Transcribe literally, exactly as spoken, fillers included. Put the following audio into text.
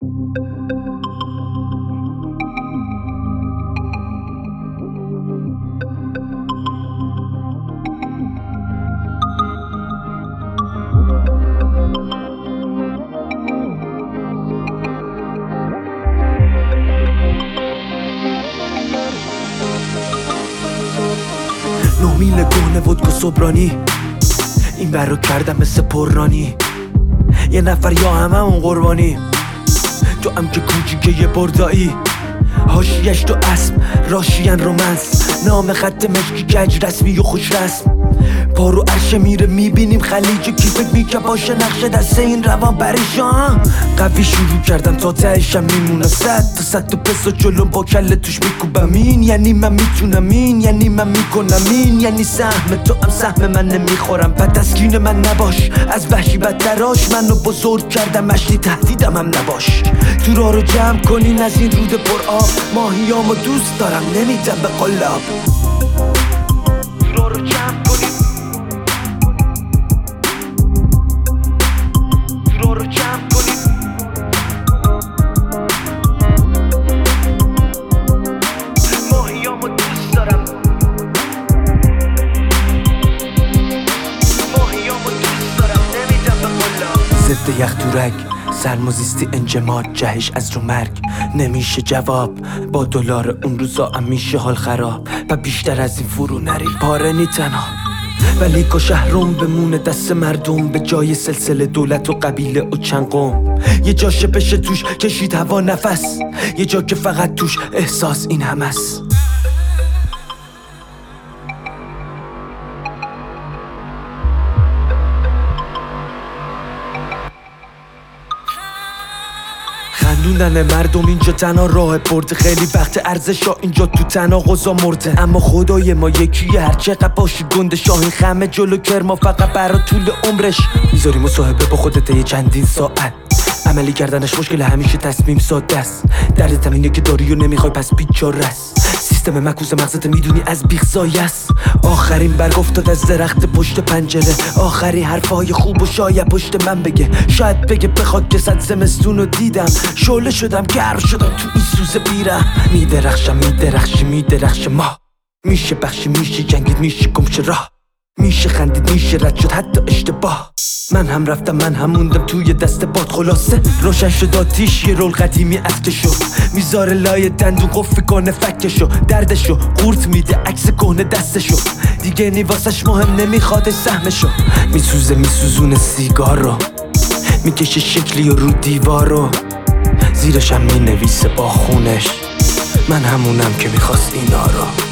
نه میل گونه ودکا صبرانی این بر رو کردم مثل پررانی. یه نفر یا همه اون قربانی، تو هم که کوچیکه یه بردایی. حاشیه‌اش تو اسب راشیان رومنس، نام خط مشکی گج رسمی و خوش رسم. پارو عرشه میره میبینیم خلیج کی فکر میکه باشه نقشه دست این روان پریشان. قوی شروع کردم تا تهشم میمونه صد تا صد تا پسو جلوم با کله توش میکوبم. این یعنی من میتونم، این یعنی من میکنم، این یعنی سهم تو هم سهم من نمیخورم. پس تسکین من نباش از وحشی بدتراش، منو بزرگ کردم مشتی تهدیدم هم نباش. تو راه رو جمع کنین از این رود پر آب، ماهیامو دوست دارم نمیدم به قلاب. تو راه رو جمع کنین، تو راه رو جمع کنین. ماهیامو دوست دارم، ماهیامو دوست دارم نمیدم به قلاب. ضد یخ تو رگ سرمازیستی انجماد، جهش از رو مرگ نمیشه جواب. با دلار اون روزا هم میشه حال خراب، و بیشتر از این فرو نریم پاره نی تنها. ولی که شهرم بمونه دست مردم، به جای سلسله دولت و قبیله و چند قوم. یه جاشه بشه توش کشید هوا نفس، یه جا که فقط توش احساس این هم است. خندوندن مردم اینجا تنها راه برده، خیلی وقت ارزشا اینجا تو تناقضا مرده. اما خدای ما یکیه هر چقدر باشی گنده، شاهین خمه جلو کرما فقط برا طول عمرش. میذاری مصاحبه با خودت یه چندین ساعت، عملی کردنش مشکل همیشه تصمیم ساده است. دردت اینه که داری و نمیخوای پس بیچاره است. سیستم مکوس مغزت میدونی از بیخ سایه است. آخرین برگ افتاد از درخت پشت پنجره، آخری حرفای خوب و شاید پشت من بگه. شاید بگه بخواد که صد زمستون رو دیدم، شعله شدم گرم شدم تو این سوز بیرم. میدرخشم میدرخشی میدرخش ما، میشه بخشی میشه جنگید میشه گمشه راه، میشه خندید میشه رد شد حتی اشتباه. من هم رفتم من هم موندم توی دست باد، خلاصه روشن شد آتیش یه رول قدیمی از که شد. میذاره لای دندون قفل کنه فکشو، دردشو قورت میده عکس کهنه دستشو. دیگه نیواسش مهم نمیخواد سهمشو، میسوزه میسوزونه سیگار رو، میکشه شکلی و رو دیوار رو، زیرش هم مینویسه با خونش من همونم که میخواست اینا رو.